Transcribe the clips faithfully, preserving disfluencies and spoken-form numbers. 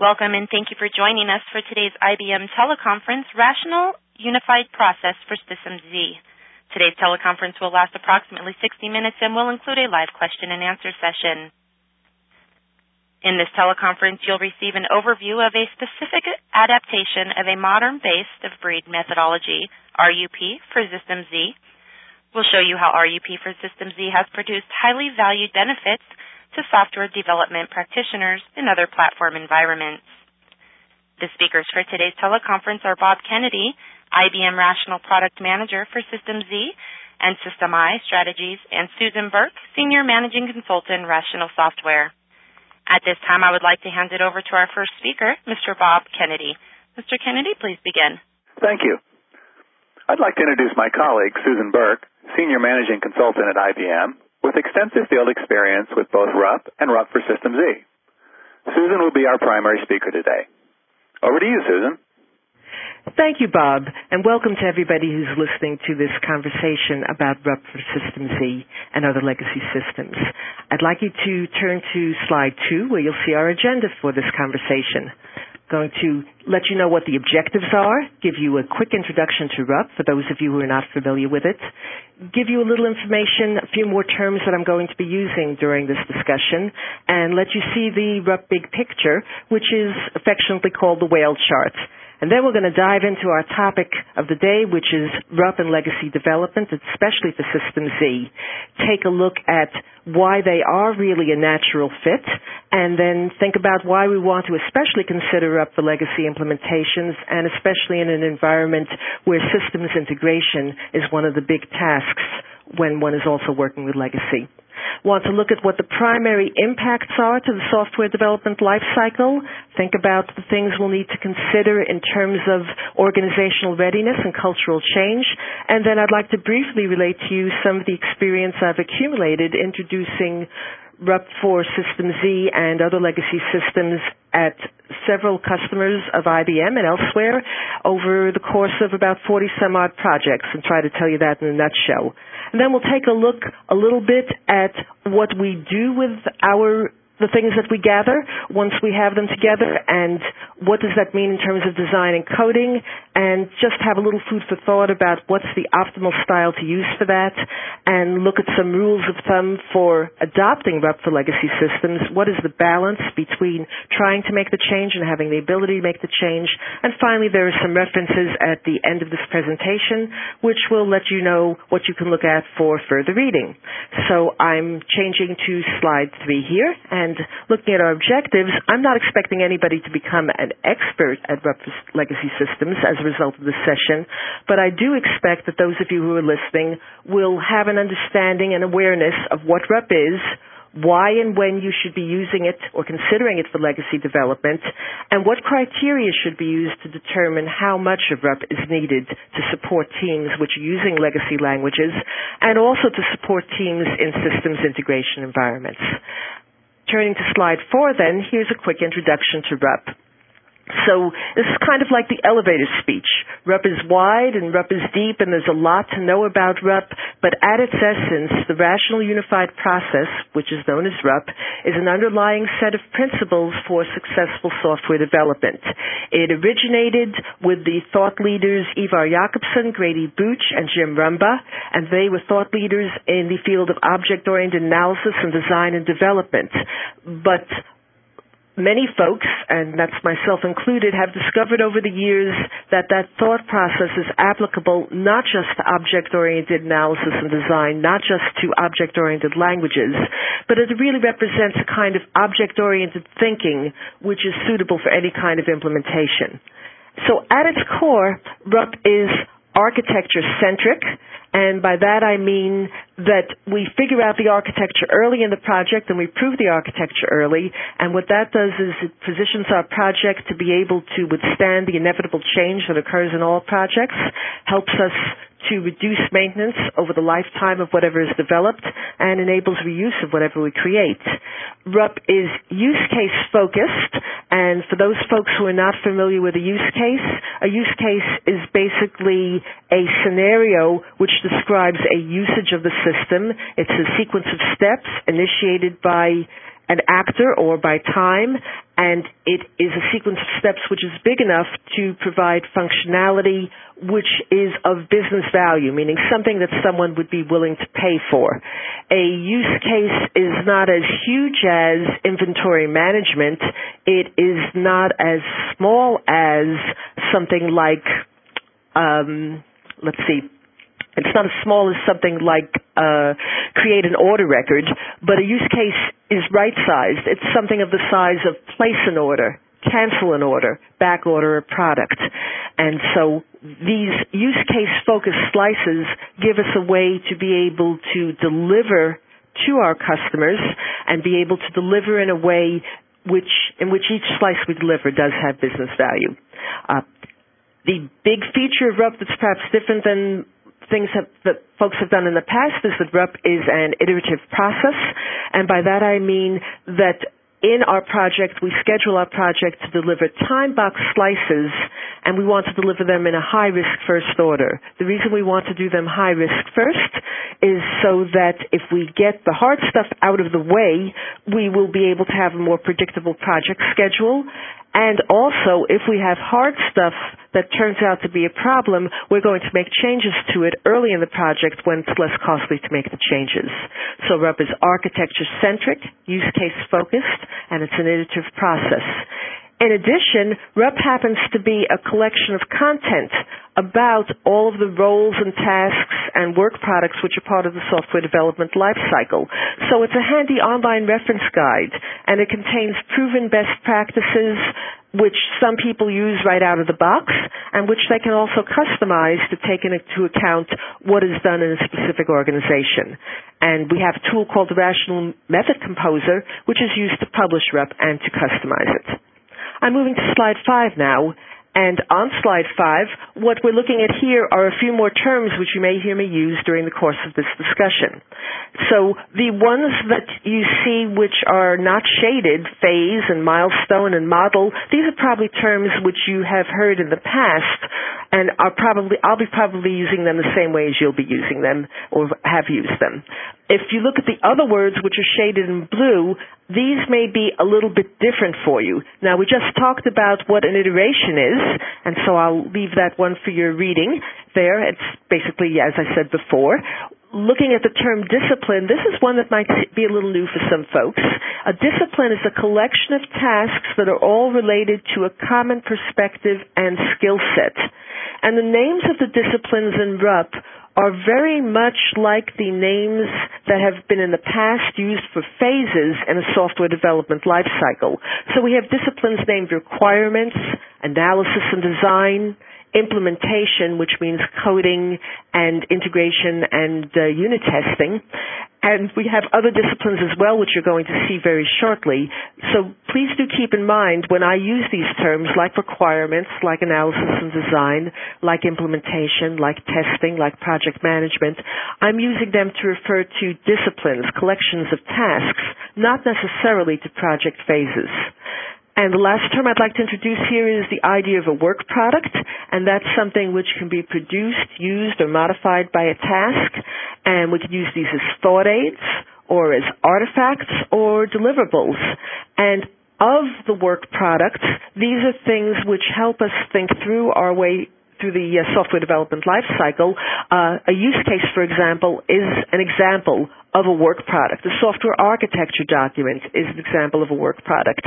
Welcome and thank you for joining us for today's I B M teleconference, Rational Unified Process for System Z. Today's teleconference will last approximately sixty minutes and will include a live question and answer session. In this teleconference, you'll receive an overview of a specific adaptation of a modern best-of-breed methodology, R U P, for System Z. We'll show you how R U P for System Z has produced highly valued benefits to software development practitioners in other platform environments. The speakers for today's teleconference are Bob Kennedy, I B M Rational Product Manager for System Z and System I Strategies, and Susan Burke, Senior Managing Consultant, Rational Software. At this time, I would like to hand it over to our first speaker, Mister Bob Kennedy. Mister Kennedy, please begin. Thank you. I'd like to introduce my colleague, Susan Burke, Senior Managing Consultant at I B M, with extensive field experience with both R U P and R U P for System Z. Susan will be our primary speaker today. Over to you, Susan. Thank you, Bob, and welcome to everybody who's listening to this conversation about R U P for System Z and other legacy systems. I'd like you to turn to slide two, where you'll see our agenda for this conversation. Going to let you know what the objectives are, give you a quick introduction to R U P for those of you who are not familiar with it, give you a little information, a few more terms that I'm going to be using during this discussion, and let you see the R U P big picture, which is affectionately called the whale chart. And then we're going to dive into our topic of the day, which is R U P and legacy development, especially for System Z. Take a look at why they are really a natural fit, and then think about why we want to especially consider R U P for legacy implementations, and especially in an environment where systems integration is one of the big tasks when one is also working with legacy. Want to look at what the primary impacts are to the software development lifecycle. Think about the things we'll need to consider in terms of organizational readiness and cultural change. And then I'd like to briefly relate to you some of the experience I've accumulated introducing R U P for System Z and other legacy systems at several customers of I B M and elsewhere over the course of about forty some odd projects, and try to tell you that in a nutshell. And then we'll take a look a little bit at what we do with our the things that we gather once we have them together, and what does that mean in terms of design and coding, and just have a little food for thought about what's the optimal style to use for that, and look at some rules of thumb for adopting R U P for legacy systems. What is the balance between trying to make the change and having the ability to make the change? And finally, there are some references at the end of this presentation which will let you know what you can look at for further reading. So I'm changing to slide three here, and looking at our objectives, I'm not expecting anybody to become an expert at R U P for legacy systems as a result of this session, but I do expect that those of you who are listening will have an understanding and awareness of what R U P is, why and when you should be using it or considering it for legacy development, and what criteria should be used to determine how much of R U P is needed to support teams which are using legacy languages, and also to support teams in systems integration environments. Turning to slide four then, here's a quick introduction to R U P. So this is kind of like the elevator speech. R U P is wide and R U P is deep, and there's a lot to know about R U P, but at its essence, the Rational Unified Process, which is known as R U P, is an underlying set of principles for successful software development. It originated with the thought leaders Ivar Jakobsen, Grady Booch, and Jim Rumba, and they were thought leaders in the field of object-oriented analysis and design and development. But many folks, and that's myself included, have discovered over the years that that thought process is applicable not just to object-oriented analysis and design, not just to object-oriented languages, but it really represents a kind of object-oriented thinking which is suitable for any kind of implementation. So at its core, R U P is architecture-centric, and by that I mean that we figure out the architecture early in the project and we prove the architecture early, and what that does is it positions our project to be able to withstand the inevitable change that occurs in all projects, helps us to reduce maintenance over the lifetime of whatever is developed, and enables reuse of whatever we create. R U P is use case focused, and for those folks who are not familiar with a use case, a use case is basically a scenario which describes a usage of the system. It's a sequence of steps initiated by an actor or by time, and it is a sequence of steps which is big enough to provide functionality which is of business value, meaning something that someone would be willing to pay for. A use case is not as huge as inventory management. It is not as small as something like, um, let's see, it's not as small as something like uh, create an order record, but a use case is right-sized. It's something of the size of place an order, cancel an order, back order a product. And so these use case-focused slices give us a way to be able to deliver to our customers and be able to deliver in a way which, in which each slice we deliver does have business value. Uh, the big feature of R U P that's perhaps different than things have, that folks have done in the past is that R U P is an iterative process, and by that I mean that in our project, we schedule our project to deliver time box slices, and we want to deliver them in a high-risk first order. The reason we want to do them high-risk first is so that if we get the hard stuff out of the way, we will be able to have a more predictable project schedule. And also, if we have hard stuff that turns out to be a problem, we're going to make changes to it early in the project when it's less costly to make the changes. So R U P is architecture-centric, use-case-focused, and it's an iterative process. In addition, R U P happens to be a collection of content about all of the roles and tasks and work products which are part of the software development lifecycle. So it's a handy online reference guide, and it contains proven best practices which some people use right out of the box and which they can also customize to take into account what is done in a specific organization. And we have a tool called the Rational Method Composer, which is used to publish R U P and to customize it. I'm moving to slide five now, and on slide five, what we're looking at here are a few more terms which you may hear me use during the course of this discussion. So the ones that you see which are not shaded, phase and milestone and model, these are probably terms which you have heard in the past, and are probably I'll be probably using them the same way as you'll be using them or have used them. If you look at the other words which are shaded in blue, these may be a little bit different for you. Now, we just talked about what an iteration is, and so I'll leave that one for your reading there. It's basically, as I said before. Looking at the term discipline, this is one that might be a little new for some folks. A discipline is a collection of tasks that are all related to a common perspective and skill set. And the names of the disciplines in R U P are very much like the names that have been in the past used for phases in a software development lifecycle. So we have disciplines named requirements, analysis and design, implementation, which means coding and integration and uh, unit testing. And we have other disciplines as well, which you're going to see very shortly. So please do keep in mind when I use these terms like requirements, like analysis and design, like implementation, like testing, like project management, I'm using them to refer to disciplines, collections of tasks, not necessarily to project phases. And the last term I'd like to introduce here is the idea of a work product, and that's something which can be produced, used, or modified by a task, and we can use these as thought aids, or as artifacts, or deliverables. And of the work product, these are things which help us think through our way through the uh, software development lifecycle. Uh, a use case, for example, is an example of a work product. A software architecture document is an example of a work product.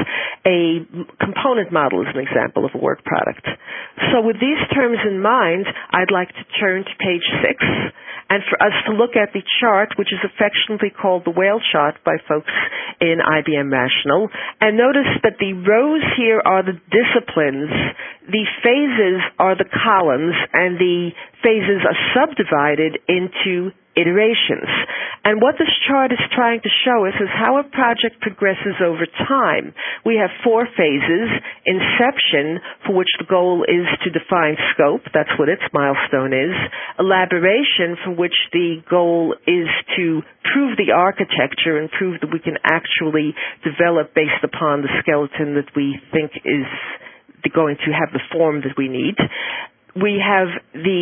A component model is an example of a work product. So with these terms in mind, I'd like to turn to page six, and for us to look at the chart, which is affectionately called the whale chart by folks in I B M Rational. And notice that the rows here are the disciplines, the phases are the columns, and the phases are subdivided into iterations. And what this chart is trying to show us is how a project progresses over time. We have four phases: inception, for which the goal is to define scope, that's what its milestone is; elaboration, for which the goal is to prove the architecture and prove that we can actually develop based upon the skeleton that we think is going to have the form that we need. We have the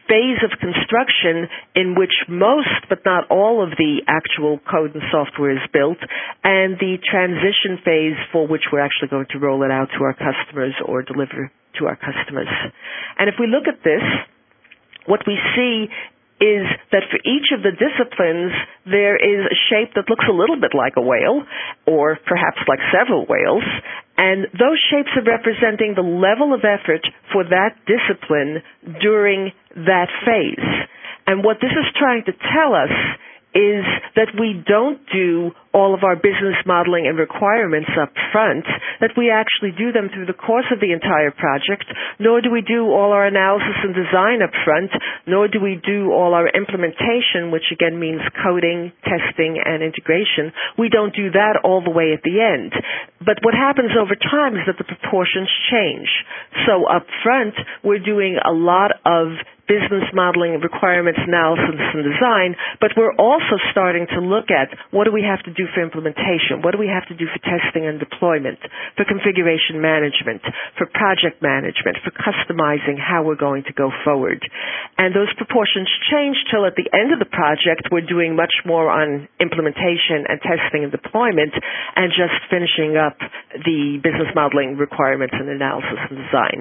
phase of construction in which most but not all of the actual code and software is built, and the transition phase for which we're actually going to roll it out to our customers or deliver to our customers. And if we look at this, what we see is that for each of the disciplines, there is a shape that looks a little bit like a whale, or perhaps like several whales, and those shapes are representing the level of effort for that discipline during that phase. And what this is trying to tell us is that we don't do all of our business modeling and requirements up front, that we actually do them through the course of the entire project, nor do we do all our analysis and design up front, nor do we do all our implementation, which again means coding, testing, and integration. We don't do that all the way at the end. But what happens over time is that the proportions change. So up front, we're doing a lot of business modeling, requirements, analysis, and design, but we're also starting to look at what do we have to do for implementation, what do we have to do for testing and deployment, for configuration management, for project management, for customizing how we're going to go forward. And those proportions change till at the end of the project we're doing much more on implementation and testing and deployment and just finishing up the business modeling, requirements, and analysis and design.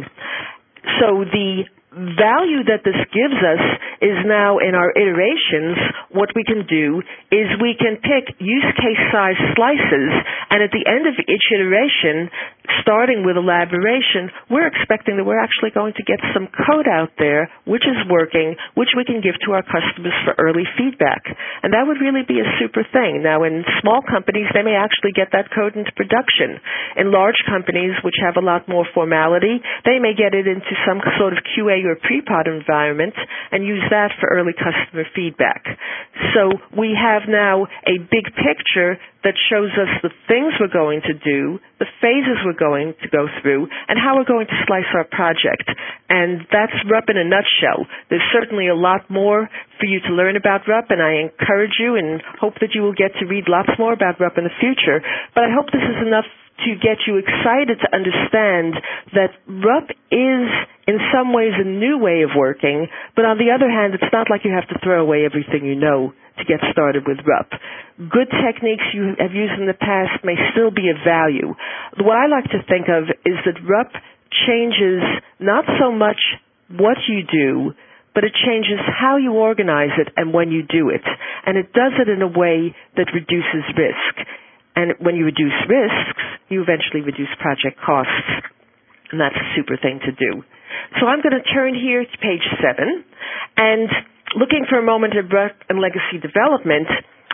So the value that this gives us is now in our iterations, what we can do is we can pick use case size slices, and at the end of each iteration, starting with elaboration, we're expecting that we're actually going to get some code out there which is working, which we can give to our customers for early feedback. And that would really be a super thing. Now, in small companies, they may actually get that code into production. In large companies, which have a lot more formality, they may get it into some sort of Q A or pre-prod environment and use that for early customer feedback. So we have now a big picture that shows us the things we're going to do, the phases we're going to go through, and how we're going to slice our project. And that's R U P in a nutshell. There's certainly a lot more for you to learn about R U P, and I encourage you and hope that you will get to read lots more about R U P in the future. But I hope this is enough to get you excited to understand that R U P is in some ways a new way of working, but on the other hand, it's not like you have to throw away everything you know to get started with R U P. Good techniques you have used in the past may still be of value. What I like to think of is that R U P changes not so much what you do, but it changes how you organize it and when you do it. And it does it in a way that reduces risk. And when you reduce risks, you eventually reduce project costs. And that's a super thing to do. So I'm going to turn here to page seven. And looking for a moment at R U P and legacy development,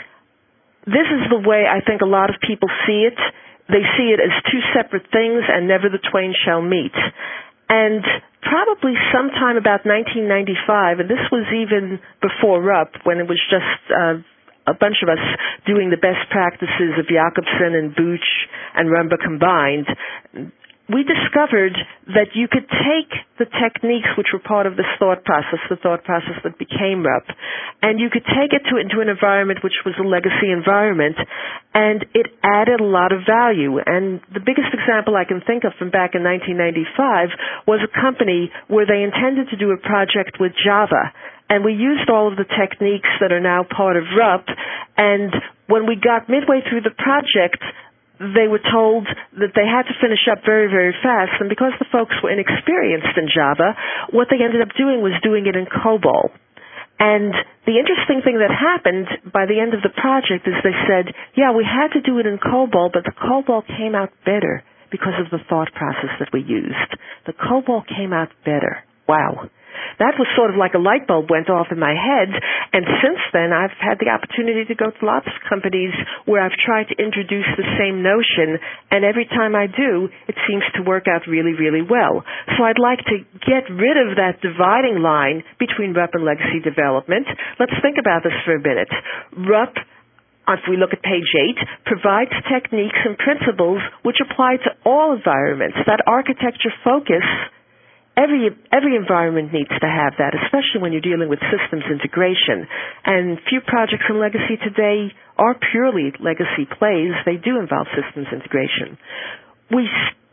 this is the way I think a lot of people see it. They see it as two separate things, and never the twain shall meet. And probably sometime about nineteen ninety-five, and this was even before R U P, when it was just uh, a bunch of us doing the best practices of Jacobson and Booch and Rumba combined, we discovered that you could take the techniques which were part of this thought process, the thought process that became R U P, and you could take it to, into an environment which was a legacy environment, and it added a lot of value. And the biggest example I can think of from back in nineteen ninety-five was a company where they intended to do a project with Java. And we used all of the techniques that are now part of R U P, and when we got midway through the project, they were told that they had to finish up very, very fast, and because the folks were inexperienced in Java, what they ended up doing was doing it in COBOL. And the interesting thing that happened by the end of the project is they said, yeah, we had to do it in COBOL, but the COBOL came out better because of the thought process that we used. The COBOL came out better. Wow. That was sort of like a light bulb went off in my head, and since then I've had the opportunity to go to lots of companies where I've tried to introduce the same notion, and every time I do, it seems to work out really, really well. So I'd like to get rid of that dividing line between R U P and legacy development. Let's think about this for a minute. R U P, if we look at page eight, provides techniques and principles which apply to all environments. That architecture focus, Every every environment needs to have that, especially when you're dealing with systems integration. And few projects in legacy today are purely legacy plays. They do involve systems integration. We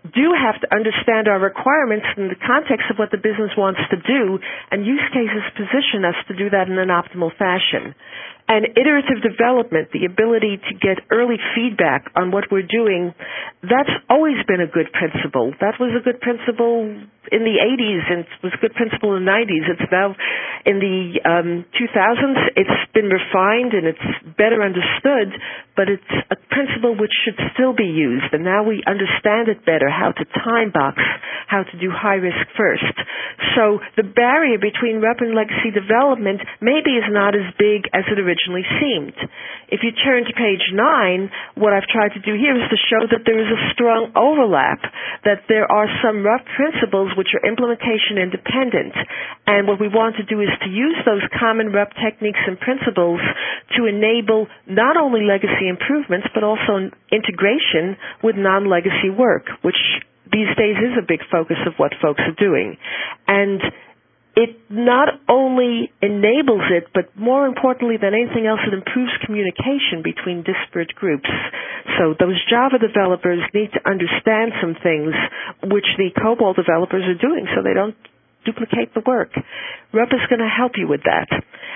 do have to understand our requirements in the context of what the business wants to do, and use cases position us to do that in an optimal fashion. And iterative development, the ability to get early feedback on what we're doing, that's always been a good principle. That was a good principle in the eighties, and it was a good principle in the nineties. It's now in the um, two thousands. It's been refined and it's better understood, but it's a principle which should still be used. And now we understand it better, how to time box, how to do high risk first. So the barrier between R U P and legacy development maybe is not as big as it originally seemed. If you turn to page nine, what I've tried to do here is to show that there is a strong overlap, that there are some R U P principles which are implementation independent. And what we want to do is to use those common R U P techniques and principles to enable not only legacy improvements, but also integration with non-legacy work, which these days is a big focus of what folks are doing. And it not only enables it, but more importantly than anything else, it improves communication between disparate groups. So those Java developers need to understand some things which the COBOL developers are doing so they don't duplicate the work. R U P is going to help you with that.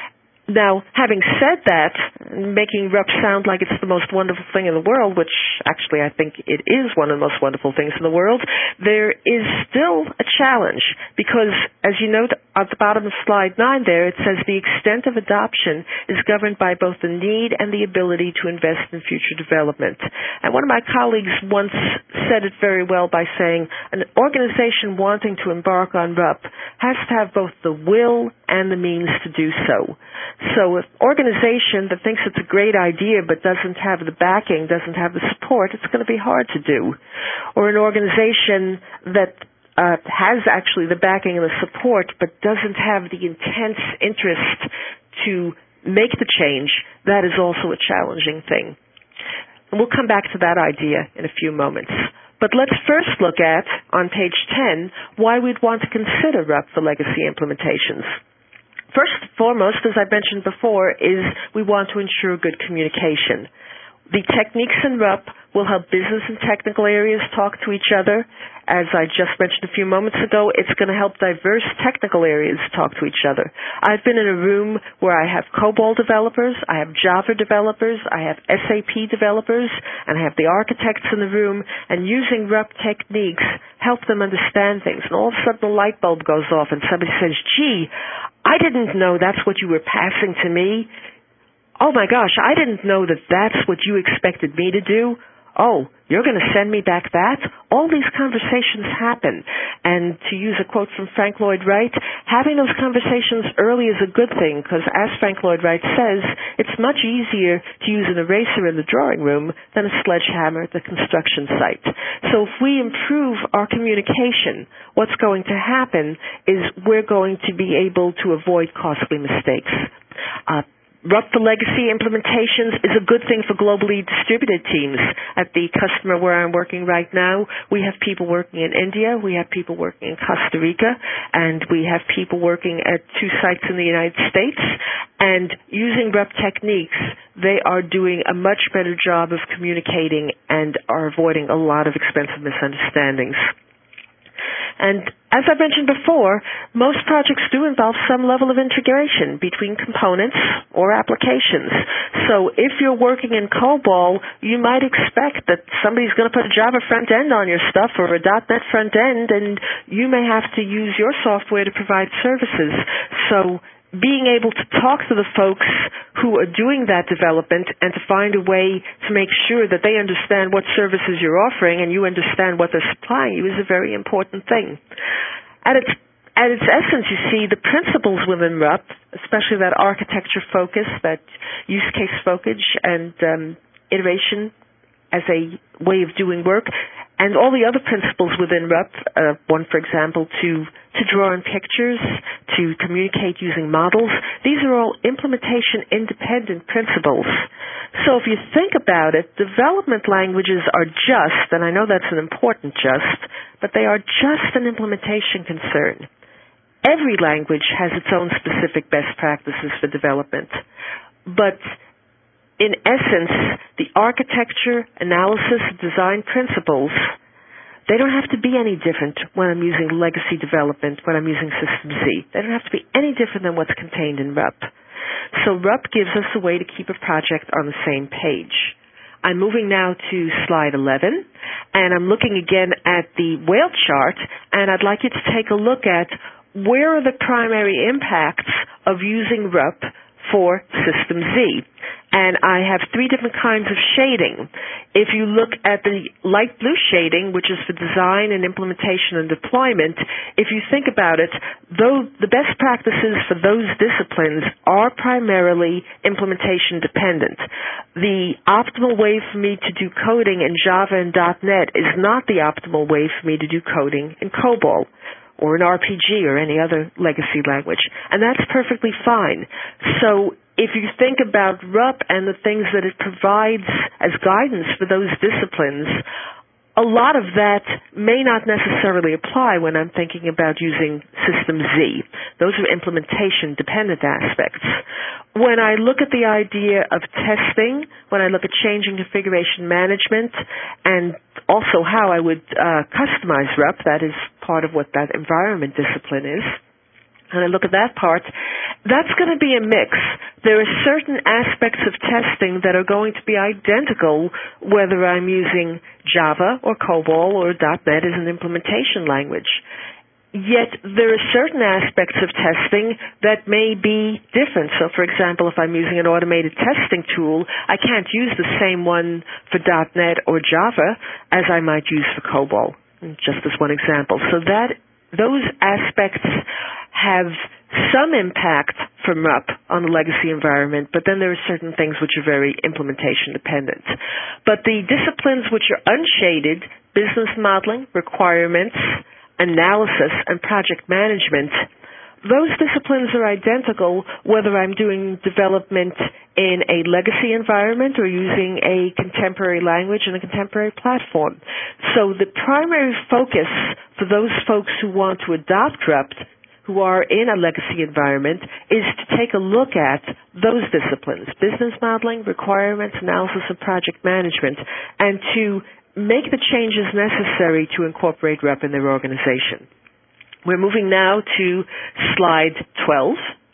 Now, having said that, making R U P sound like it's the most wonderful thing in the world, which actually I think it is one of the most wonderful things in the world, there is still a challenge because, as you note at the bottom of slide nine there, it says the extent of adoption is governed by both the need and the ability to invest in future development. And one of my colleagues once said it very well by saying an organization wanting to embark on R U P has to have both the will and the means to do so. So if an organization that thinks it's a great idea but doesn't have the backing, doesn't have the support, it's going to be hard to do. Or an organization that uh, has actually the backing and the support but doesn't have the intense interest to make the change, that is also a challenging thing. And we'll come back to that idea in a few moments. But let's first look at, on page ten, why we'd want to consider R U P for legacy implementations. First and foremost, as I mentioned before, is we want to ensure good communication. The techniques in R U P will help business and technical areas talk to each other. As I just mentioned a few moments ago, it's going to help diverse technical areas talk to each other. I've been in a room where I have COBOL developers, I have Java developers, I have S A P developers, and I have the architects in the room, and using R U P techniques help them understand things. And all of a sudden the light bulb goes off and somebody says, gee, I didn't know that's what you were passing to me. Oh my gosh, I didn't know that that's what you expected me to do. Oh, you're going to send me back that? All these conversations happen. And to use a quote from Frank Lloyd Wright, having those conversations early is a good thing because, as Frank Lloyd Wright says, it's much easier to use an eraser in the drawing room than a sledgehammer at the construction site. So if we improve our communication, what's going to happen is we're going to be able to avoid costly mistakes. Uh, R U P for legacy implementations is a good thing for globally distributed teams. At the customer where I'm working right now, we have people working in India, we have people working in Costa Rica, and we have people working at two sites in the United States. And using R U P techniques, they are doing a much better job of communicating and are avoiding a lot of expensive misunderstandings. And as I mentioned before, most projects do involve some level of integration between components or applications. So if you're working in COBOL, you might expect that somebody's going to put a Java front end on your stuff or a dot net front end, and you may have to use your software to provide services. So being able to talk to the folks who are doing that development and to find a way to make sure that they understand what services you're offering and you understand what they're supplying you is a very important thing. At its, at its essence, you see the principles within R U P, especially that architecture focus, that use case focus, and um, iteration as a way of doing work, and all the other principles within R U P, uh, one, for example, to, to draw in pictures, to communicate using models. These are all implementation-independent principles. So if you think about it, development languages are just, and I know that's an important just, but they are just an implementation concern. Every language has its own specific best practices for development. But in essence, the architecture, analysis, design principles, they don't have to be any different when I'm using legacy development, when I'm using System Z. They don't have to be any different than what's contained in R U P. So R U P gives us a way to keep a project on the same page. I'm moving now to slide eleven, and I'm looking again at the whale chart, and I'd like you to take a look at where are the primary impacts of using R U P for System Z. And I have three different kinds of shading. If you look at the light blue shading, which is for design and implementation and deployment, if you think about it, though the best practices for those disciplines are primarily implementation dependent. The optimal way for me to do coding in Java and dot net is not the optimal way for me to do coding in COBOL or in R P G or any other legacy language. And that's perfectly fine. So if you think about R U P and the things that it provides as guidance for those disciplines, a lot of that may not necessarily apply when I'm thinking about using System Z. Those are implementation-dependent aspects. When I look at the idea of testing, when I look at changing configuration management, and also how I would uh, customize R U P, that is part of what that environment discipline is, and I look at that part, that's going to be a mix. There are certain aspects of testing that are going to be identical whether I'm using Java or COBOL or dot net as an implementation language. Yet there are certain aspects of testing that may be different. So, for example, if I'm using an automated testing tool, I can't use the same one for dot net or Java as I might use for COBOL, just as one example. So that those aspects have some impact from R U P on the legacy environment, but then there are certain things which are very implementation dependent. But the disciplines which are unshaded, business modeling, requirements, analysis, and project management, those disciplines are identical whether I'm doing development in a legacy environment or using a contemporary language and a contemporary platform. So the primary focus for those folks who want to adopt R U P, who are in a legacy environment, is to take a look at those disciplines, business modeling, requirements, analysis, and project management, and to make the changes necessary to incorporate R U P in their organization. We're moving now to slide twelve,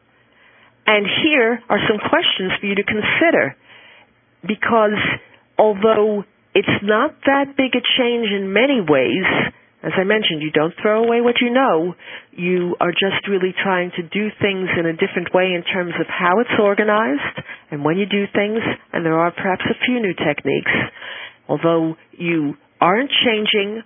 and here are some questions for you to consider, because although it's not that big a change in many ways, as I mentioned, you don't throw away what you know. You are just really trying to do things in a different way in terms of how it's organized and when you do things, and there are perhaps a few new techniques. Although you aren't changing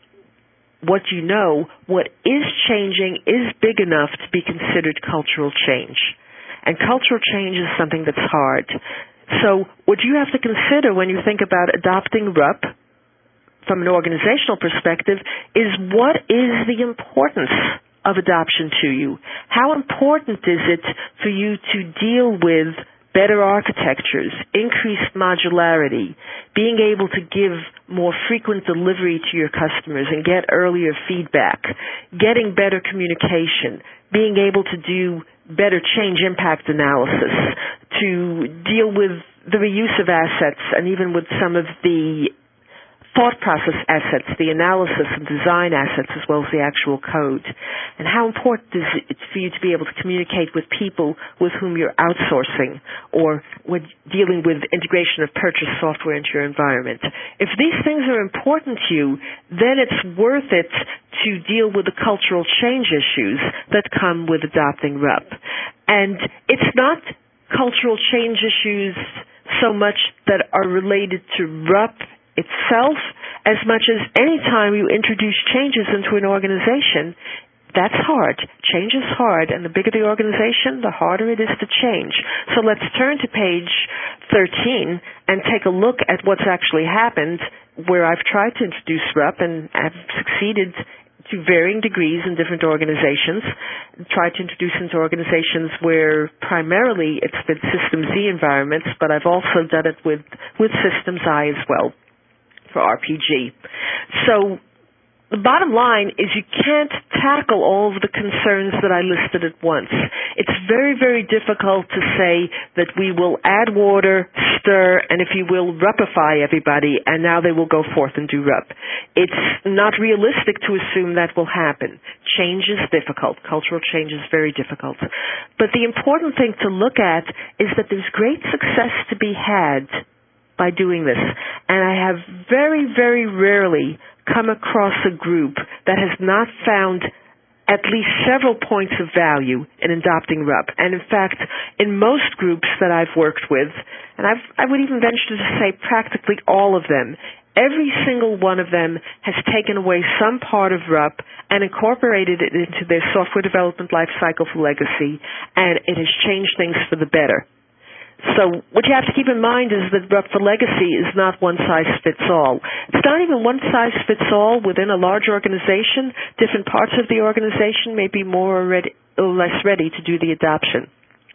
what you know, what is changing is big enough to be considered cultural change. And cultural change is something that's hard. So what you have to consider when you think about adopting R U P from an organizational perspective is, what is the importance of adoption to you? How important is it for you to deal with better architectures, increased modularity, being able to give more frequent delivery to your customers and get earlier feedback, getting better communication, being able to do better change impact analysis, to deal with the reuse of assets and even with some of the thought process assets, the analysis and design assets, as well as the actual code. And how important is it for you to be able to communicate with people with whom you're outsourcing or when dealing with integration of purchase software into your environment? If these things are important to you, then it's worth it to deal with the cultural change issues that come with adopting R U P. And it's not cultural change issues so much that are related to R U P itself, as much as any time you introduce changes into an organization, that's hard. Change is hard, and the bigger the organization, the harder it is to change. So let's turn to page thirteen and take a look at what's actually happened where I've tried to introduce R U P and have succeeded to varying degrees in different organizations, tried to introduce into organizations where primarily it's been System Z environments, but I've also done it with, with Systems I as well, for R P G. So the bottom line is you can't tackle all of the concerns that I listed at once. It's very, very difficult to say that we will add water, stir, and if you will, rupify everybody, and now they will go forth and do rup. It's not realistic to assume that will happen. Change is difficult. Cultural change is very difficult. But the important thing to look at is that there's great success to be had by doing this. And I have very, very rarely come across a group that has not found at least several points of value in adopting rup. And in fact, in most groups that I've worked with, and I've, I would even venture to say practically all of them, every single one of them has taken away some part of rup and incorporated it into their software development lifecycle for legacy, and it has changed things for the better. So what you have to keep in mind is that rup for legacy is not one-size-fits-all. It's not even one-size-fits-all within a large organization. Different parts of the organization may be more or, ready, or less ready to do the adoption.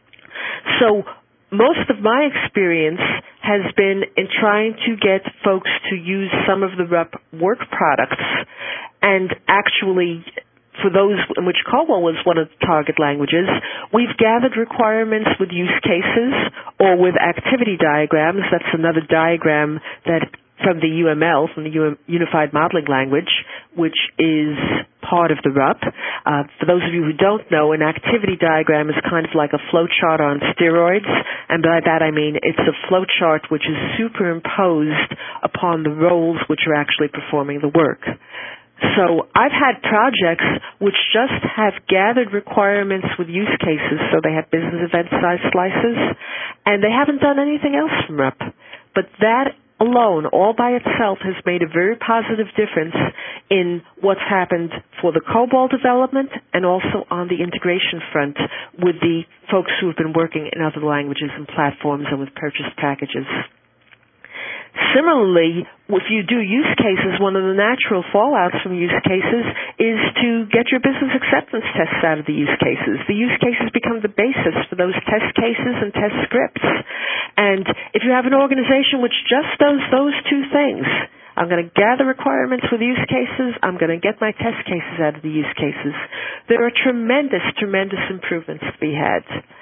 So most of my experience has been in trying to get folks to use some of the rup work products and actually, for those in which COBOL was one of the target languages, we've gathered requirements with use cases or with activity diagrams. That's another diagram that from the U M L, from the Unified Modeling Language, which is part of the rup. Uh, for those of you who don't know, an activity diagram is kind of like a flowchart on steroids, and by that I mean it's a flowchart which is superimposed upon the roles which are actually performing the work. So I've had projects which just have gathered requirements with use cases, so they have business event size slices, and they haven't done anything else from rup. But that alone, all by itself, has made a very positive difference in what's happened for the COBOL development and also on the integration front with the folks who have been working in other languages and platforms and with purchased packages. Similarly, if you do use cases, one of the natural fallouts from use cases is to get your business acceptance tests out of the use cases. The use cases become the basis for those test cases and test scripts. And if you have an organization which just does those two things, I'm going to gather requirements with use cases, I'm going to get my test cases out of the use cases, there are tremendous, tremendous improvements to be had.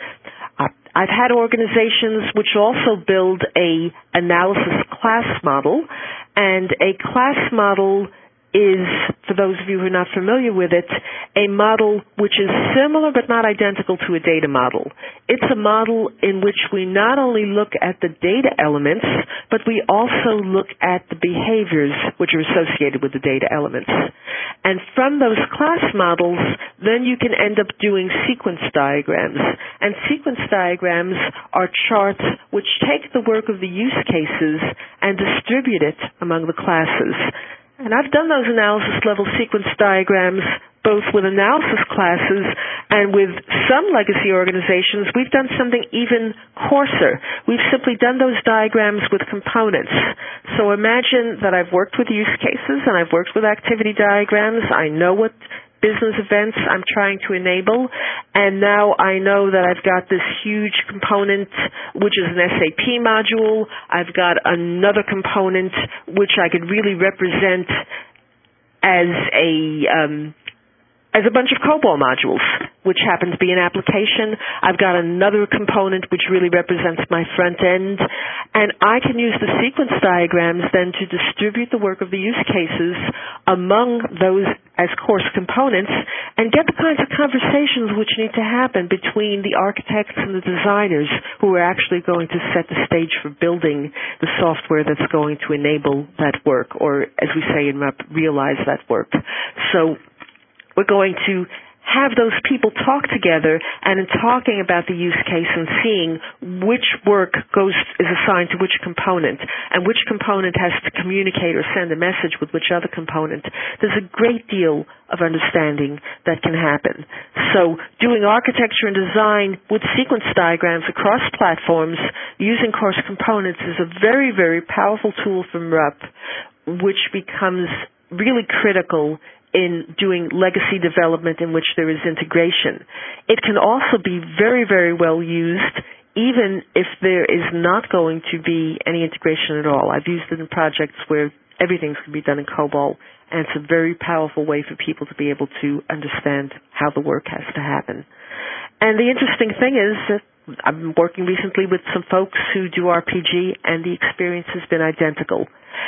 I've had organizations which also build a analysis class model, and a class model is, for those of you who are not familiar with it, a model which is similar but not identical to a data model. It's a model in which we not only look at the data elements, but we also look at the behaviors which are associated with the data elements. And from those class models, then you can end up doing sequence diagrams. And sequence diagrams are charts which take the work of the use cases and distribute it among the classes. And I've done those analysis level sequence diagrams both with analysis classes and with some legacy organizations. We've done something even coarser. We've simply done those diagrams with components. So imagine that I've worked with use cases and I've worked with activity diagrams. I know what business events I'm trying to enable, and now I know that I've got this huge component which is an S A P module. I've got another component which I could really represent as a um, as a bunch of COBOL modules, which happen to be an application. I've got another component which really represents my front end, and I can use the sequence diagrams then to distribute the work of the use cases among those as coarse components and get the kinds of conversations which need to happen between the architects and the designers who are actually going to set the stage for building the software that's going to enable that work, or as we say in rup, realize that work. So we're going to have those people talk together, and in talking about the use case and seeing which work goes is assigned to which component and which component has to communicate or send a message with which other component, there's a great deal of understanding that can happen. So doing architecture and design with sequence diagrams across platforms using coarse components is a very, very powerful tool from rup, which becomes really critical in doing legacy development in which there is integration. It can also be very, very well used even if there is not going to be any integration at all. I've used it in projects where everything's going to be done in COBOL, and it's a very powerful way for people to be able to understand how the work has to happen. And the interesting thing is that I've been working recently with some folks who do R P G, and the experience has been identical.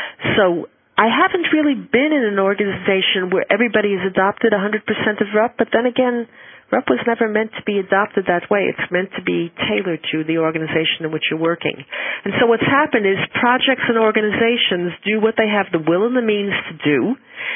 So I haven't really been in an organization where everybody has adopted one hundred percent of R U P, but then again, R U P was never meant to be adopted that way. It's meant to be tailored to the organization in which you're working. And so what's happened is projects and organizations do what they have the will and the means to do,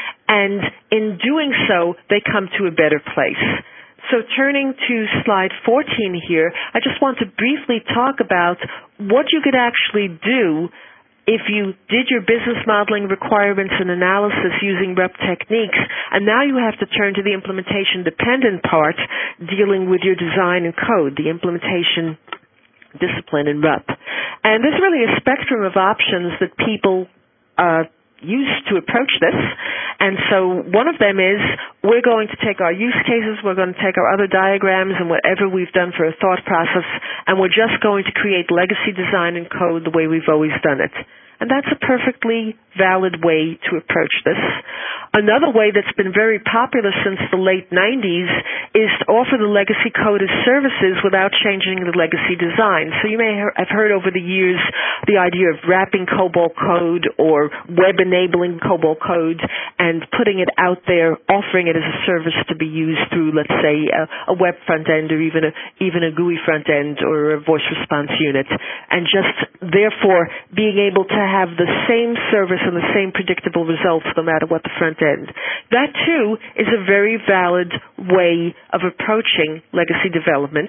and in doing so, they come to a better place. So turning to slide fourteen here, I just want to briefly talk about what you could actually do if you did your business modeling requirements and analysis using R U P techniques, and now you have to turn to the implementation-dependent part, dealing with your design and code, the implementation discipline in R U P. And there's really a spectrum of options that people uh, use to approach this. And so one of them is we're going to take our use cases, we're going to take our other diagrams and whatever we've done for a thought process, and we're just going to create legacy design and code the way we've always done it. And that's a perfectly valid way to approach this. Another way that's been very popular since the late nineties is to offer the legacy code as services without changing the legacy design. So you may have heard over the years the idea of wrapping COBOL code or web-enabling COBOL code and putting it out there, offering it as a service to be used through, let's say, a, a web front end or even a, even a G U I front end or a voice response unit, and just therefore being able to have the same service and the same predictable results no matter what the front end. That, too, is a very valid way of approaching legacy development.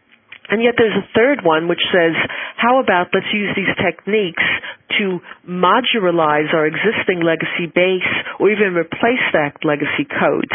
And yet there's a third one which says, how about let's use these techniques to modularize our existing legacy base or even replace that legacy code.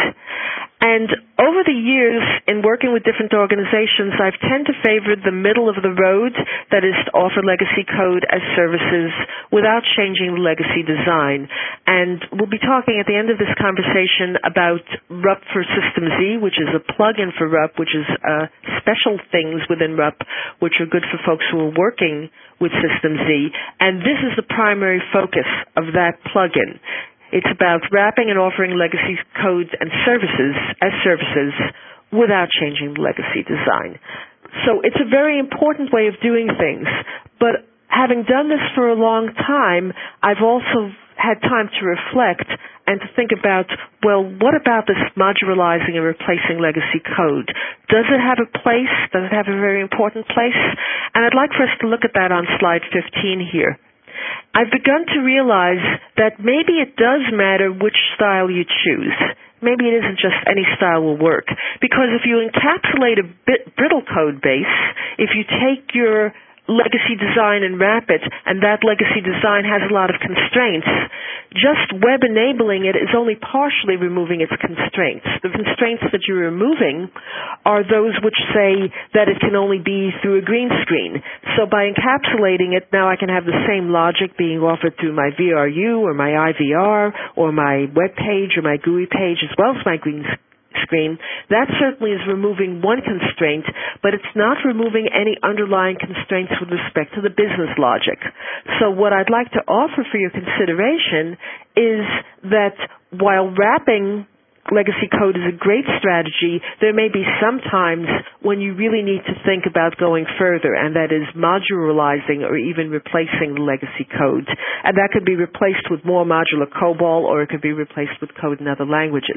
And over the years, in working with different organizations, I've tend to favor the middle of the road, that is to offer legacy code as services without changing the legacy design. And we'll be talking at the end of this conversation about R U P for System Z, which is a plugin for R U P, which is uh, special things within R U P, which are good for folks who are working with System Z. And this is the primary focus of that plugin. It's about wrapping and offering legacy codes and services as services without changing the legacy design. So it's a very important way of doing things. But having done this for a long time, I've also had time to reflect and to think about, well, what about this modularizing and replacing legacy code? Does it have a place? Does it have a very important place? And I'd like for us to look at that on slide fifteen here. I've begun to realize that maybe it does matter which style you choose. Maybe it isn't just any style will work. Because if you encapsulate a bit brittle code base, if you take your legacy design and wrap it, and that legacy design has a lot of constraints, just web enabling it is only partially removing its constraints. The constraints that you're removing are those which say that it can only be through a green screen. So by encapsulating it, now I can have the same logic being offered through my V R U or my I V R or my web page or my G U I page as well as my green screen. screen. That certainly is removing one constraint, but it's not removing any underlying constraints with respect to the business logic. So what I'd like to offer for your consideration is that while wrapping legacy code is a great strategy, there may be some times when you really need to think about going further, and that is modularizing or even replacing the legacy code. And that could be replaced with more modular COBOL, or it could be replaced with code in other languages.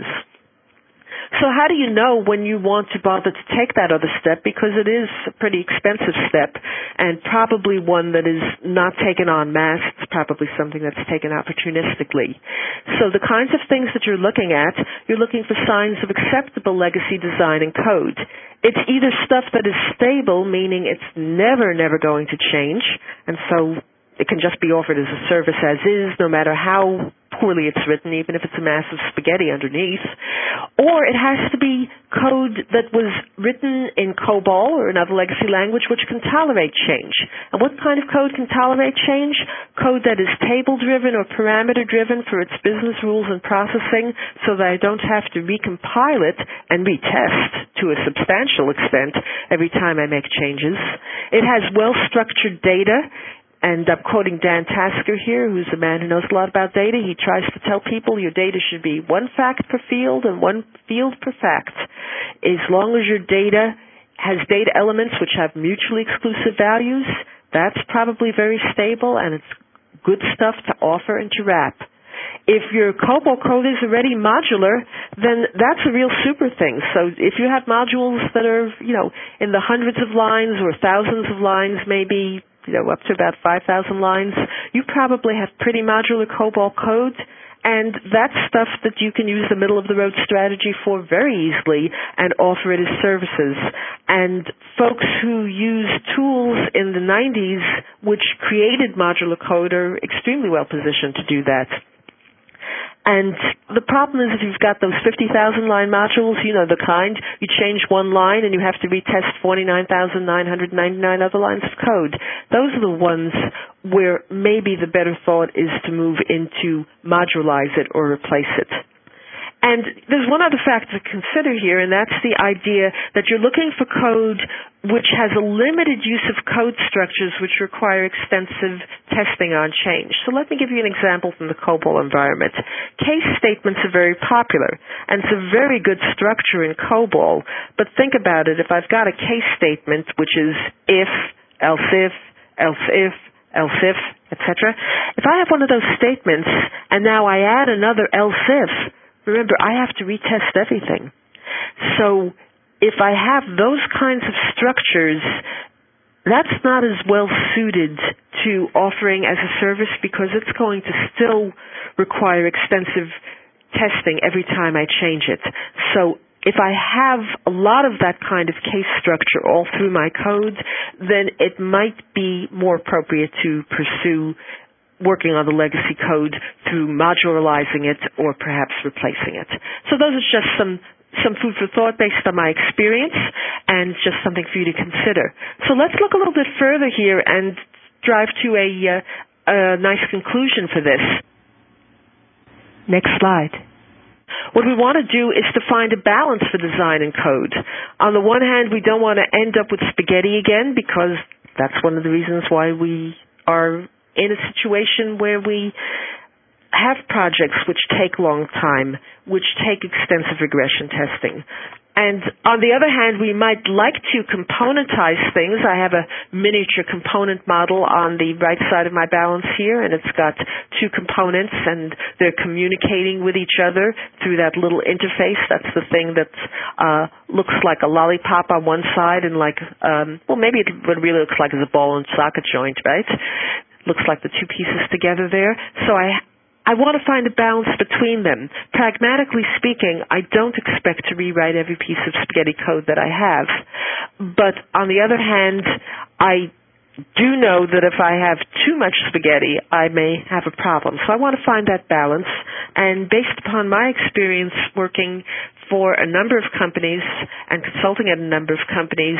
So how do you know when you want to bother to take that other step? Because it is a pretty expensive step and probably one that is not taken en masse. It's probably something that's taken opportunistically. So the kinds of things that you're looking at, you're looking for signs of acceptable legacy design and code. It's either stuff that is stable, meaning it's never, never going to change, and so it can just be offered as a service as is, no matter how poorly it's written, even if it's a massive spaghetti underneath. Or it has to be code that was written in COBOL or another legacy language which can tolerate change. And what kind of code can tolerate change? Code that is table-driven or parameter-driven for its business rules and processing, so that I don't have to recompile it and retest to a substantial extent every time I make changes. It has well-structured data. and I'm quoting Dan Tasker here, who's a man who knows a lot about data. He tries to tell people your data should be one fact per field and one field per fact. As long as your data has data elements which have mutually exclusive values, that's probably very stable, and it's good stuff to offer and to wrap. If your COBOL code is already modular, then that's a real super thing. So if you have modules that are, you know, in the hundreds of lines or thousands of lines, maybe, you know, up to about five thousand lines, you probably have pretty modular COBOL code, and that's stuff that you can use the middle-of-the-road strategy for very easily and offer it as services. And folks who use tools in the nineties which created modular code are extremely well positioned to do that. And the problem is if you've got those fifty thousand line modules, you know the kind, you change one line and you have to retest forty-nine thousand nine hundred ninety-nine other lines of code. Those are the ones where maybe the better thought is to move into modularize it or replace it. And there's one other factor to consider here, and that's the idea that you're looking for code which has a limited use of code structures which require extensive testing on change. So let me give you an example from the COBOL environment. Case statements are very popular, and it's a very good structure in COBOL. But think about it. If I've got a case statement which is if, else if, else if, else if, et cetera, if I have one of those statements and now I add another else if, remember, I have to retest everything. So if I have those kinds of structures, that's not as well suited to offering as a service because it's going to still require extensive testing every time I change it. So if I have a lot of that kind of case structure all through my code, then it might be more appropriate to pursue working on the legacy code through modularizing it or perhaps replacing it. So those are just some some food for thought based on my experience and just something for you to consider. So let's look a little bit further here and drive to a, uh, a nice conclusion for this. Next slide. What we want to do is to find a balance for design and code. On the one hand, we don't want to end up with spaghetti again because that's one of the reasons why we are in a situation where we have projects which take long time, which take extensive regression testing. And on the other hand, we might like to componentize things. I have a miniature component model on the right side of my balance here, and it's got two components, and they're communicating with each other through that little interface. That's the thing that uh, looks like a lollipop on one side and like, um, well, maybe it, what it really looks like is a ball and socket joint, right? Looks like the two pieces together there. So I I want to find a balance between them. Pragmatically speaking, I don't expect to rewrite every piece of spaghetti code that I have. But on the other hand, I do know that if I have too much spaghetti, I may have a problem. So I want to find that balance. And based upon my experience working for a number of companies and consulting at a number of companies,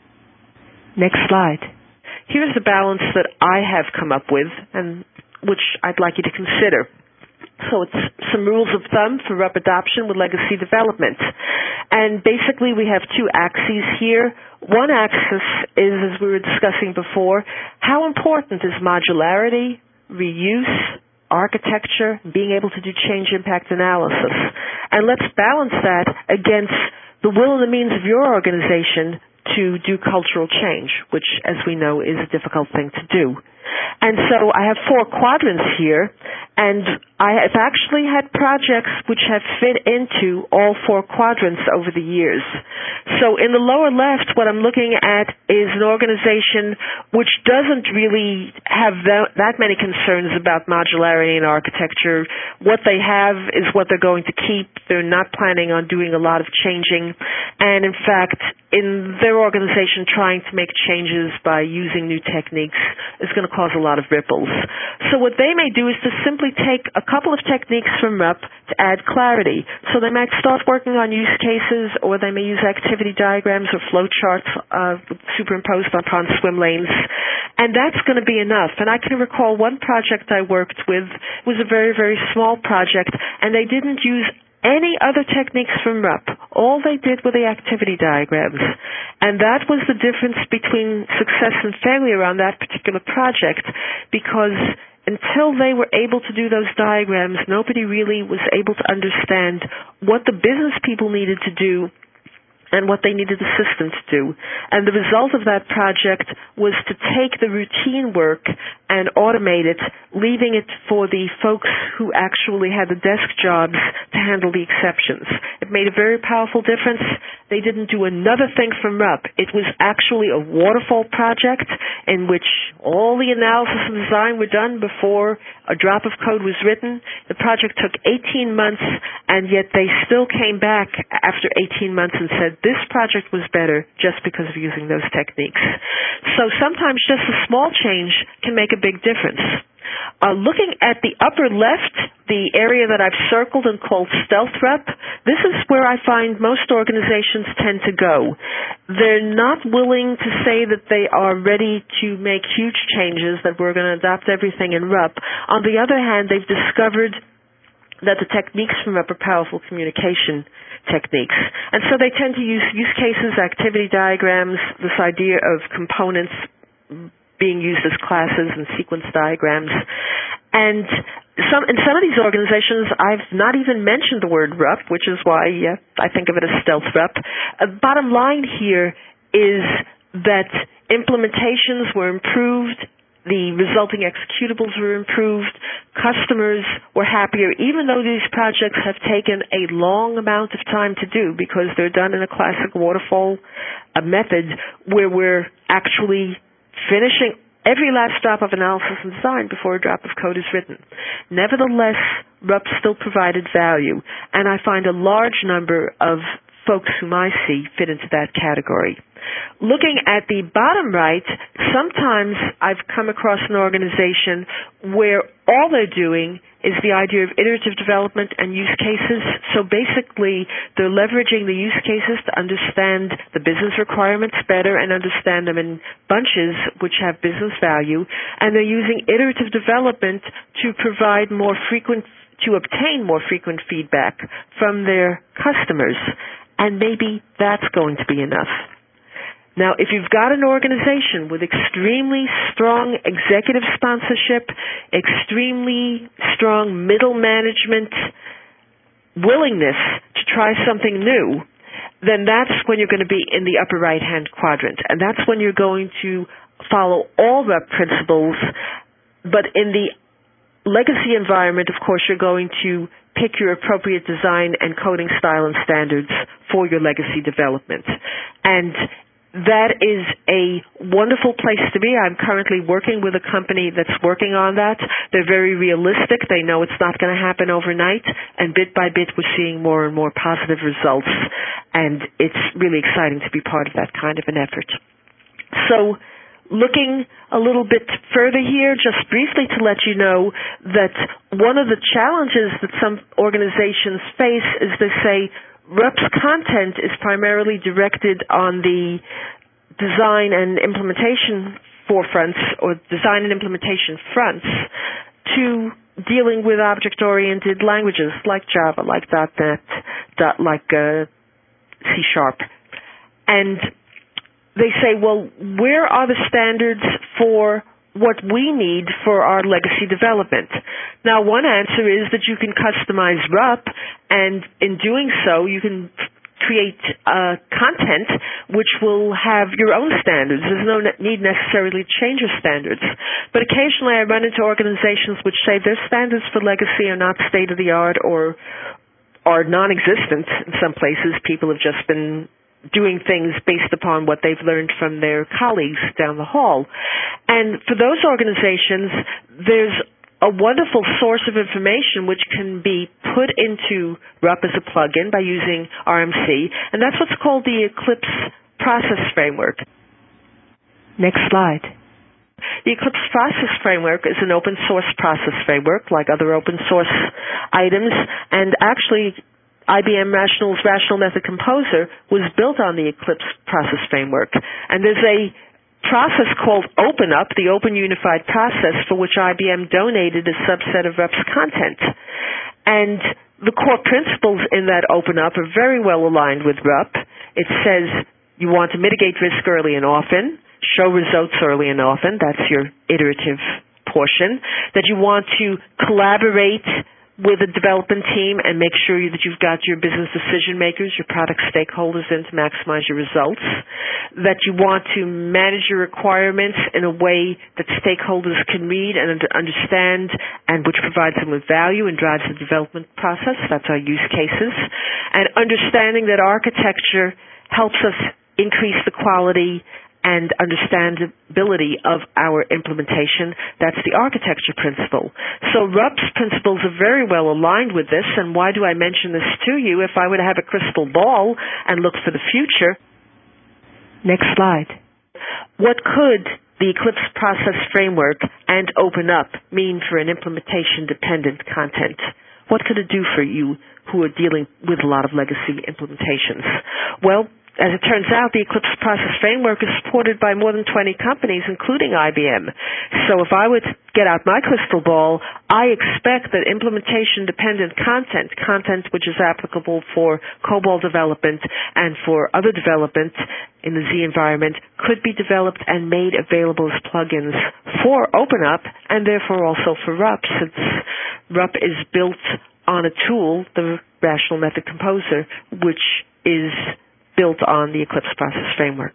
next slide. Here's the balance that I have come up with, and which I'd like you to consider. So it's some rules of thumb for R U P adoption with legacy development. And basically we have two axes here. One axis is, as we were discussing before, how important is modularity, reuse, architecture, being able to do change impact analysis. And let's balance that against the will and the means of your organization to do cultural change, which, as we know, is a difficult thing to do. And so I have four quadrants here, and I have actually had projects which have fit into all four quadrants over the years. So in the lower left, what I'm looking at is an organization which doesn't really have that, that many concerns about modularity and architecture. What they have is what they're going to keep. They're not planning on doing a lot of changing. And in fact, in their organization, trying to make changes by using new techniques is going to cause a lot of ripples. So what they may do is to simply take a couple of techniques from R U P to add clarity. So they might start working on use cases, or they may use activity diagrams or flow charts uh, superimposed upon swim lanes. And that's going to be enough. And I can recall one project I worked with was a very, very small project, and they didn't use any other techniques from R U P. All they did were the activity diagrams. And that was the difference between success and failure on that particular project, because until they were able to do those diagrams, nobody really was able to understand what the business people needed to do and what they needed the system to do. And the result of that project was to take the routine work and automate it, leaving it for the folks who actually had the desk jobs to handle the exceptions. It made a very powerful difference. They didn't do another thing from R U P. It was actually a waterfall project in which all the analysis and design were done before a drop of code was written. The project took eighteen months, and yet they still came back after eighteen months and said, this project was better just because of using those techniques. So sometimes just a small change can make a big difference. Uh, looking at the upper left, the area that I've circled and called Stealth R U P, this is where I find most organizations tend to go. They're not willing to say that they are ready to make huge changes, that we're going to adopt everything in R U P. On the other hand, they've discovered that the techniques from R U P are powerful communication techniques. And so they tend to use use cases, activity diagrams, this idea of components being used as classes and sequence diagrams. And some, in some of these organizations, I've not even mentioned the word R U P, which is why uh, I think of it as stealth R U P. Uh, bottom line here is that implementations were improved, the resulting executables were improved, customers were happier, even though these projects have taken a long amount of time to do because they're done in a classic waterfall uh, method where we're actually finishing every last drop of analysis and design before a drop of code is written. Nevertheless, R U P still provided value, and I find a large number of folks whom I see fit into that category. Looking at the bottom right, sometimes I've come across an organization where all they're doing is the idea of iterative development and use cases. So basically, they're leveraging the use cases to understand the business requirements better and understand them in bunches which have business value. And they're using iterative development to provide more frequent, to obtain more frequent feedback from their customers. And maybe that's going to be enough. Now, if you've got an organization with extremely strong executive sponsorship, extremely strong middle management willingness to try something new, then that's when you're going to be in the upper right-hand quadrant. And that's when you're going to follow all the principles. But in the legacy environment, of course, you're going to pick your appropriate design and coding style and standards for your legacy development. And that is a wonderful place to be. I'm currently working with a company that's working on that. They're very realistic. They know it's not going to happen overnight, and bit by bit we're seeing more and more positive results, and it's really exciting to be part of that kind of an effort. So, looking a little bit further here, just briefly to let you know that one of the challenges that some organizations face is they say, R U P's content is primarily directed on the design and implementation forefronts, or design and implementation fronts, to dealing with object-oriented languages like Java, like .NET, dot, like uh, C Sharp. And they say, well, where are the standards for what we need for our legacy development? Now, one answer is that you can customize R U P, and in doing so, you can create uh, content which will have your own standards. There's no need necessarily to change your standards. But occasionally I run into organizations which say their standards for legacy are not state-of-the-art or are non-existent in some places. People have just been doing things based upon what they've learned from their colleagues down the hall. And for those organizations, there's a wonderful source of information which can be put into R U P as a plugin by using R M C, and that's what's called the Eclipse Process Framework. Next slide. The Eclipse Process Framework is an open source process framework like other open source items, and actually I B M Rational's Rational Method Composer was built on the Eclipse Process Framework. And there's a process called OpenUp, the Open Unified Process, for which I B M donated a subset of R U P's content. And The core principles in that Open Up are very well aligned with R U P. It says you want to mitigate risk early and often, show results early and often. That's your iterative portion. That you want to collaborate with a development team and make sure that you've got your business decision makers, your product stakeholders in to maximize your results. That you want to manage your requirements in a way that stakeholders can read and understand and which provides them with value and drives the development process. That's our use cases. And understanding that architecture helps us increase the quality and understandability of our implementation. That's the architecture principle. So R U P's principles are very well aligned with this, and why do I mention this to you? If I were to have a crystal ball and look for the future. Next slide. What could the Eclipse Process Framework and Open Up mean for an implementation-dependent content? What could it do for you who are dealing with a lot of legacy implementations? Well, as it turns out, the Eclipse Process Framework is supported by more than twenty companies, including I B M. So if I would get out my crystal ball, I expect that implementation-dependent content, content which is applicable for COBOL development and for other development in the Z environment, could be developed and made available as plugins for Open Up and therefore also for R U P, since R U P is built on a tool, the Rational Method Composer, which is built on the Eclipse Process Framework.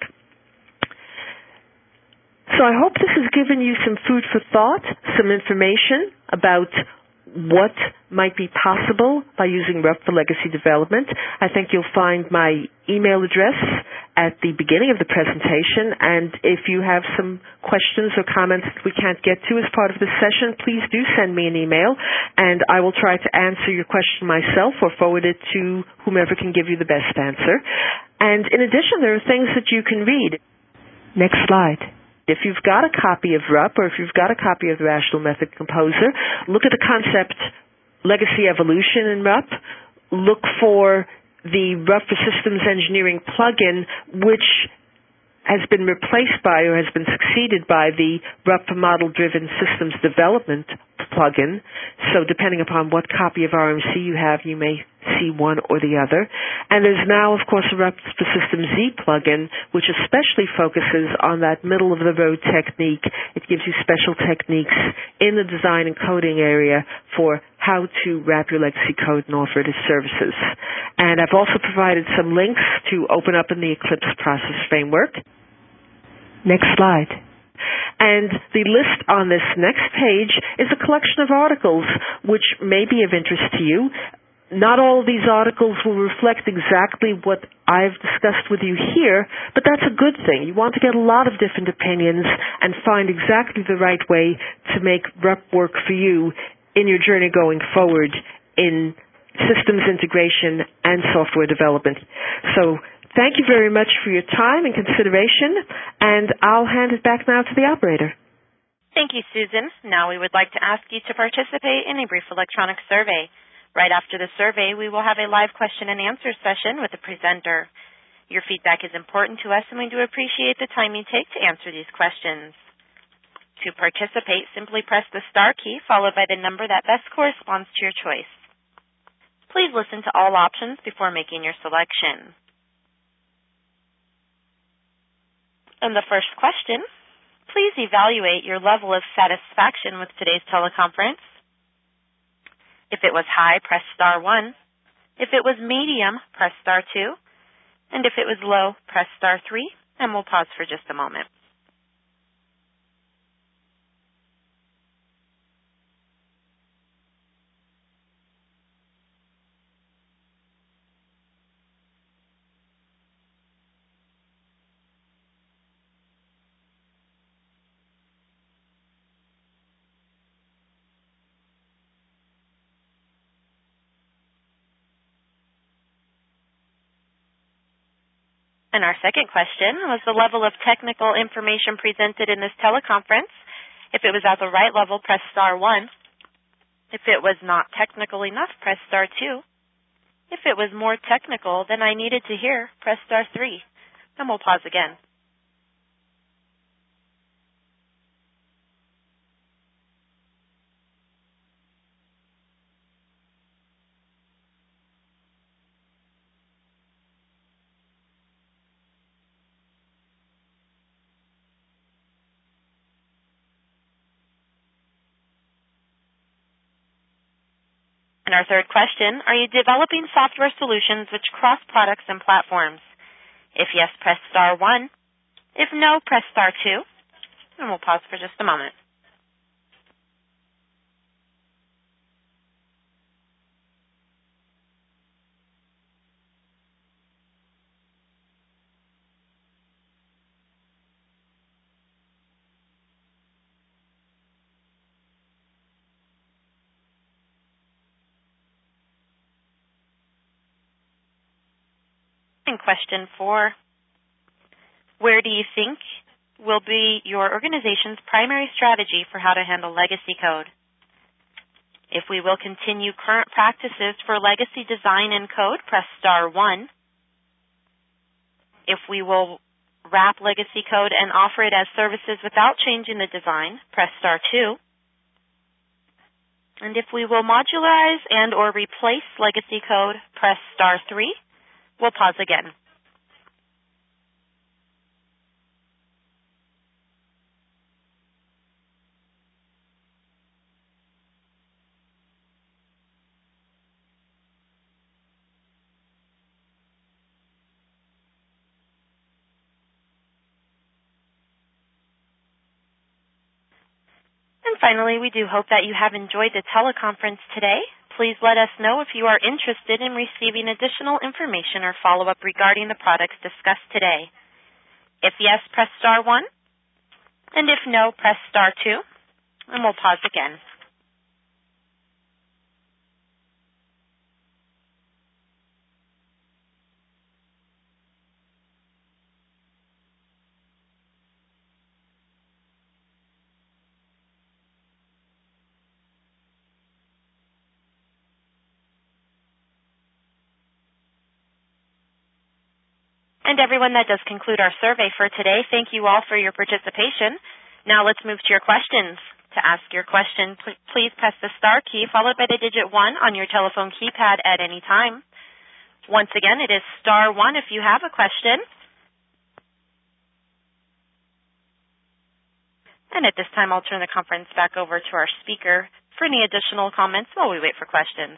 So I hope this has given you some food for thought, some information about what might be possible by using R U P for legacy development. I think you'll find my email address at the beginning of the presentation, and if you have some questions or comments that we can't get to as part of this session, please do send me an email, and I will try to answer your question myself or forward it to whomever can give you the best answer. And in addition, there are things that you can read. Next slide. If you've got a copy of R U P or if you've got a copy of the Rational Method Composer, look at the concept Legacy Evolution in R U P. Look for the R U P for Systems Engineering plugin, which has been replaced by or has been succeeded by the R U P for Model-Driven Systems Development plugin. So depending upon what copy of R M C you have, you may see one or the other. And there's now, of course, a R U P for Systems Z plugin, which especially focuses on that middle-of-the-road technique. It gives you special techniques in the design and coding area for how to wrap your legacy code and offer it as services. And I've also provided some links to Open Up in the Eclipse Process Framework. Next slide. And the list on this next page is a collection of articles which may be of interest to you. Not all of these articles will reflect exactly what I've discussed with you here, but that's a good thing. You want to get a lot of different opinions and find exactly the right way to make R U P work for you in your journey going forward in systems integration and software development. So thank you very much for your time and consideration, and I'll hand it back now to the operator. Thank you, Susan. Now we would like to ask you to participate in a brief electronic survey. Right after the survey, we will have a live question and answer session with the presenter. Your feedback is important to us, and we do appreciate the time you take to answer these questions. To participate, simply press the star key followed by the number that best corresponds to your choice. Please listen to all options before making your selection. And the first question, please evaluate your level of satisfaction with today's teleconference. If it was high, press star one. If it was medium, press star two. And if it was low, press star three. And we'll pause for just a moment. And our second question was the level of technical information presented in this teleconference. If it was at the right level, press star one. If it was not technical enough, press star two. If it was more technical than I needed to hear, press star three. And we'll pause again. And our third question, are you developing software solutions which cross products and platforms? If yes, press star one. If no, press star two. And we'll pause for just a moment. And question four, where do you think will be your organization's primary strategy for how to handle legacy code? If we will continue current practices for legacy design and code, press star one. If we will wrap legacy code and offer it as services without changing the design, press star two. And if we will modularize and or replace legacy code, press star three. We'll pause again. And finally, we do hope that you have enjoyed the teleconference today. Please let us know if you are interested in receiving additional information or follow-up regarding the products discussed today. If yes, press star one. And if no, press star two. And we'll pause again. And everyone, that does conclude our survey for today. Thank you all for your participation. Now let's move to your questions. To ask your question, pl- please press the star key followed by the digit one on your telephone keypad at any time. Once again, it is star one if you have a question. And at this time, I'll turn the conference back over to our speaker for any additional comments while we wait for questions.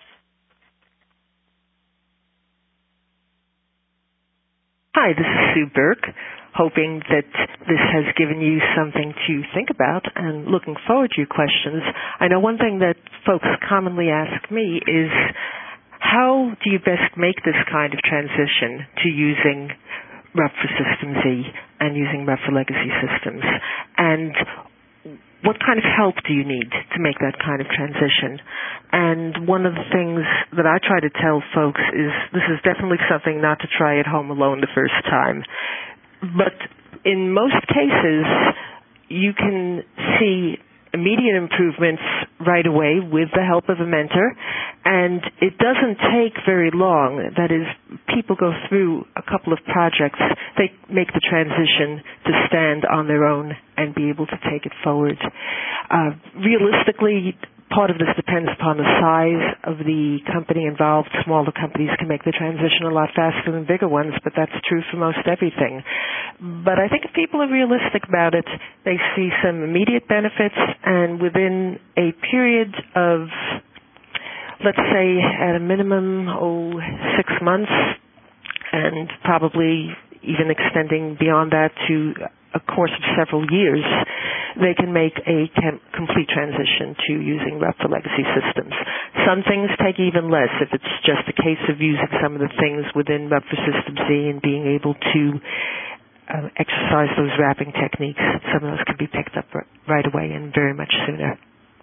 Hi, this is Sue Burke, hoping that this has given you something to think about and looking forward to your questions. I know one thing that folks commonly ask me is, how do you best make this kind of transition to using R U P for System Z and using R U P for legacy systems? And what kind of help do you need to make that kind of transition? And one of the things that I try to tell folks is this is definitely something not to try at home alone the first time. But in most cases, you can see immediate improvements right away with the help of a mentor, and it doesn't take very long. That is, people go through a couple of projects, they make the transition to stand on their own and be able to take it forward. Uh, realistically, part of this depends upon the size of the company involved. Smaller companies can make the transition a lot faster than bigger ones, but that's true for most everything. But I think if people are realistic about it, they see some immediate benefits, and within a period of, let's say, at a minimum, oh, six months, and probably even extending beyond that to a course of several years, they can make a com- complete transition to using R U P for legacy systems. Some things take even less. If it's just a case of using some of the things within R U P for System Z and being able to uh, exercise those wrapping techniques, some of those can be picked up r- right away and very much sooner.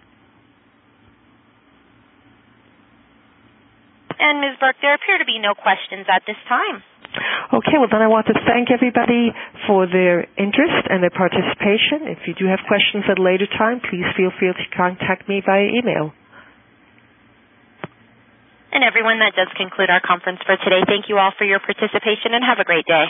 And Miz Burke, there appear to be no questions at this time. Okay, well then I want to thank everybody for their interest and their participation. If you do have questions at a later time, please feel free to contact me via email. And everyone, that does conclude our conference for today. Thank you all for your participation and have a great day.